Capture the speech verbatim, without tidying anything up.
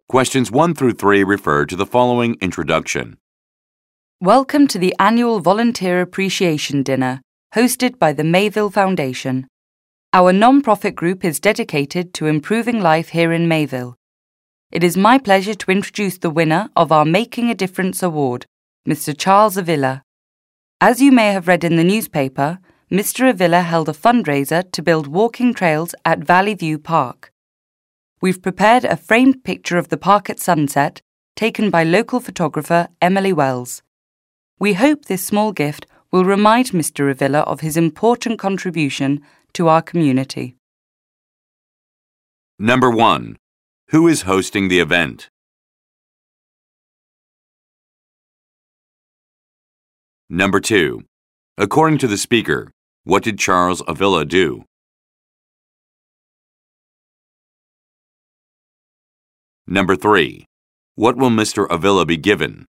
Questions one through three refer to the following introduction. Welcome to the annual Volunteer Appreciation Dinner, hosted by the Mayville Foundation. Our non-profit group is dedicated to improving life here in Mayville. It is my pleasure to introduce the winner of our Making a Difference Award, Mister Charles Avila. As you may have read in the newspaper, Mister Avila held a fundraiser to build walking trails at Valley View Park. We've prepared a framed picture of the park at sunset, taken by local photographer Emily Wells. We hope this small gift will remind Mister Avila of his important contribution to our community. Number one. Who is hosting the event? Number two. According to the speaker, what did Charles Avila do? Number three. What will Mister Avila be given?